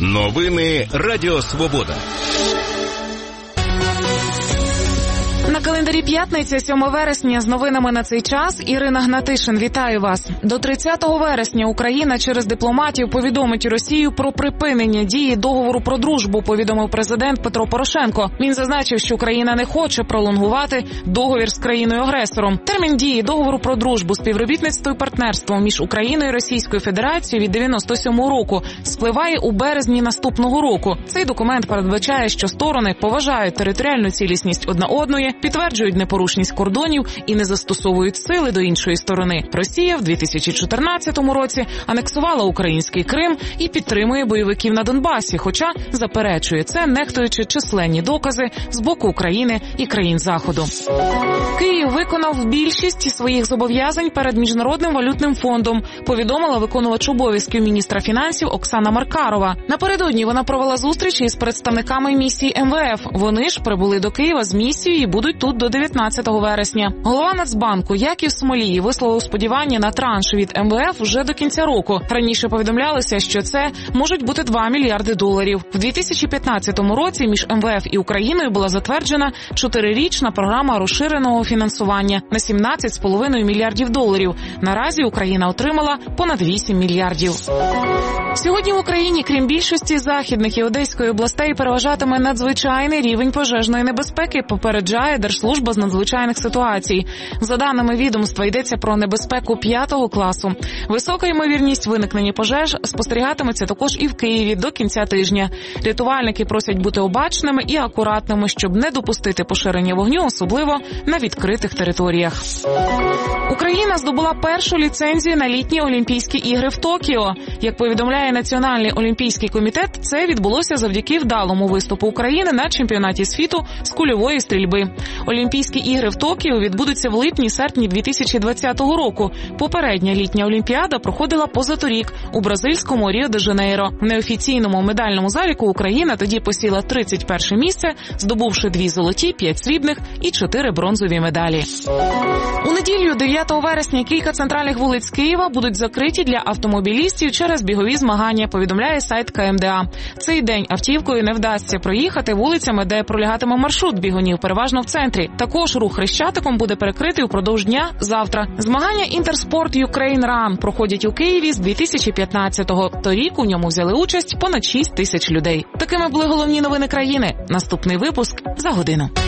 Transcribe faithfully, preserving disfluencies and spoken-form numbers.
Новини Радіо Свобода. На календарі п'ятниця, сьоме вересня, з новинами на цей час. Ірина Гнатишин, вітаю вас. До тридцятого вересня Україна через дипломатів повідомить Росію про припинення дії договору про дружбу, повідомив президент Петро Порошенко. Він зазначив, що Україна не хоче пролонгувати договір з країною-агресором. Термін дії договору про дружбу, співробітництво і партнерство між Україною і Російською Федерацією від дев'яносто сьомого року спливає у березні наступного року. Цей документ передбачає, що сторони поважають територіальну цілісність одна одної, підтверджують непорушність кордонів і не застосовують сили до іншої сторони. Росія в дві тисячі чотирнадцятому році анексувала український Крим і підтримує бойовиків на Донбасі, хоча заперечує це, нехтуючи численні докази з боку України і країн Заходу. Київ виконав більшість своїх зобов'язань перед Міжнародним валютним фондом, повідомила виконувач обов'язків міністра фінансів Оксана Маркарова. Напередодні вона провела зустріч із представниками місії ем ве еф. Вони ж прибули до Києва з місією і будуть тут до дев'ятнадцятого вересня. Голова Нацбанку Яків Смолій висловив сподівання на транш від ем ве еф вже до кінця року. Раніше повідомлялося, що це можуть бути два мільярди доларів. В дві тисячі п'ятнадцятому році між ем ве еф і Україною була затверджена чотирирічна програма розширеного фінансування на сімнадцять з половиною мільярдів доларів. Наразі Україна отримала понад вісім мільярдів. Сьогодні в Україні, крім більшості західних і Одеської областей, переважатиме надзвичайний рівень пожежної небезпеки, попереджає Держслужба з надзвичайних ситуацій. За даними відомства, йдеться про небезпеку п'ятого класу. Висока ймовірність виникнення пожеж спостерігатиметься також і в Києві до кінця тижня. Рятувальники просять бути обачними і акуратними, щоб не допустити поширення вогню, особливо на відкритих територіях. Україна здобула першу ліцензію на літні Олімпійські ігри в Токіо. Як повідомляє Національний олімпійський комітет, це відбулося завдяки вдалому виступу України на чемпіонаті світу з кульової стрільби. Олімпійські ігри в Токіо відбудуться в липні-серпні дві тисячі двадцятого року. Попередня літня Олімпіада проходила позаторік у бразильському Ріо-де-Жанейро. В неофіційному медальному заліку Україна тоді посіла тридцять перше місце, здобувши дві золоті, п'ять срібних і чотири бронзові медалі. У неділю, дев'ятого вересня, кілька центральних вулиць Києва будуть закриті для автомобілістів через бігові змагання, повідомляє сайт ка ем де а. Цей день автівкою не вдасться проїхати вулицями, де пролягатиме маршрут бігунів, переважно в центрі. Також рух Хрещатиком буде перекритий упродовж дня завтра. Змагання Інтерспорт Ukraine Run проходять у Києві з дві тисячі п'ятнадцятого. Торік у ньому взяли участь понад шість тисяч людей. Такими були головні новини країни. Наступний випуск за годину.